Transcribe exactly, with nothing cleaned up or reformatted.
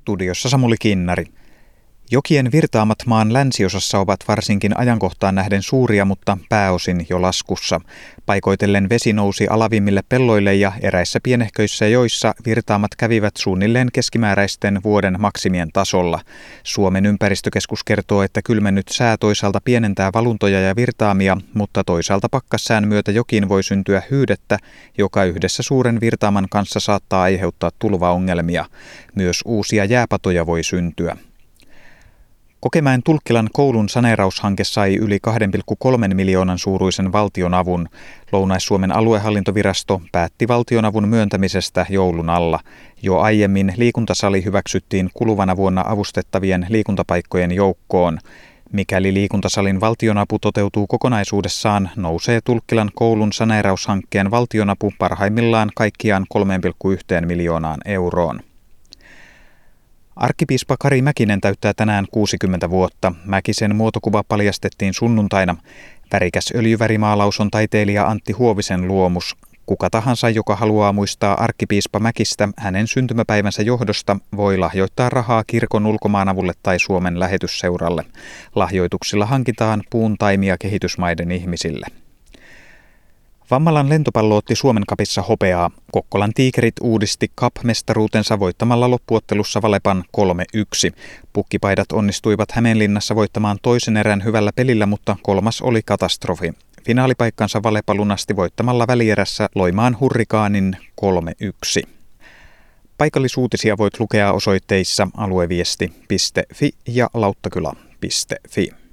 Studiossa Samuli Kinnari. Jokien virtaamat maan länsiosassa ovat varsinkin ajankohtaan nähden suuria, mutta pääosin jo laskussa. Paikoitellen vesi nousi alavimmille pelloille ja eräissä pienehköissä joissa virtaamat kävivät suunnilleen keskimääräisten vuoden maksimien tasolla. Suomen ympäristökeskus kertoo, että kylmennyt sää toisaalta pienentää valuntoja ja virtaamia, mutta toisaalta pakkassään myötä jokiin voi syntyä hyydettä, joka yhdessä suuren virtaaman kanssa saattaa aiheuttaa tulvaongelmia. Myös uusia jääpatoja voi syntyä. Kokemäen Tulkkilan koulun saneeraushanke sai yli kaksi pilkku kolme miljoonan suuruisen valtionavun. Lounais-Suomen aluehallintovirasto päätti valtionavun myöntämisestä joulun alla. Jo aiemmin liikuntasali hyväksyttiin kuluvana vuonna avustettavien liikuntapaikkojen joukkoon. Mikäli liikuntasalin valtionapu toteutuu kokonaisuudessaan, nousee Tulkkilan koulun saneeraushankkeen valtionapu parhaimmillaan kaikkiaan kolme pilkku yksi miljoonaan euroon. Arkkipiispa Kari Mäkinen täyttää tänään kuusikymmentä vuotta. Mäkisen muotokuva paljastettiin sunnuntaina. Värikäs öljyvärimaalaus on taiteilija Antti Huovisen luomus. Kuka tahansa, joka haluaa muistaa arkkipiispa Mäkistä hänen syntymäpäivänsä johdosta, voi lahjoittaa rahaa kirkon ulkomaanavulle tai Suomen lähetysseuralle. Lahjoituksilla hankitaan puun taimia kehitysmaiden ihmisille. Vammalan lentopallo otti Suomen Cupissa hopeaa. Kokkolan Tiikerit uudisti Cup-mestaruutensa voittamalla loppuottelussa Valepan kolme yksi. Pukkipaidat onnistuivat Hämeenlinnassa voittamaan toisen erän hyvällä pelillä, mutta kolmas oli katastrofi. Finaalipaikkansa Valepa lunasti voittamalla välierässä Loimaan Hurrikaanin kolme yksi. Paikallisuutisia voit lukea osoitteissa alueviesti piste fi ja lauttakylä piste fi.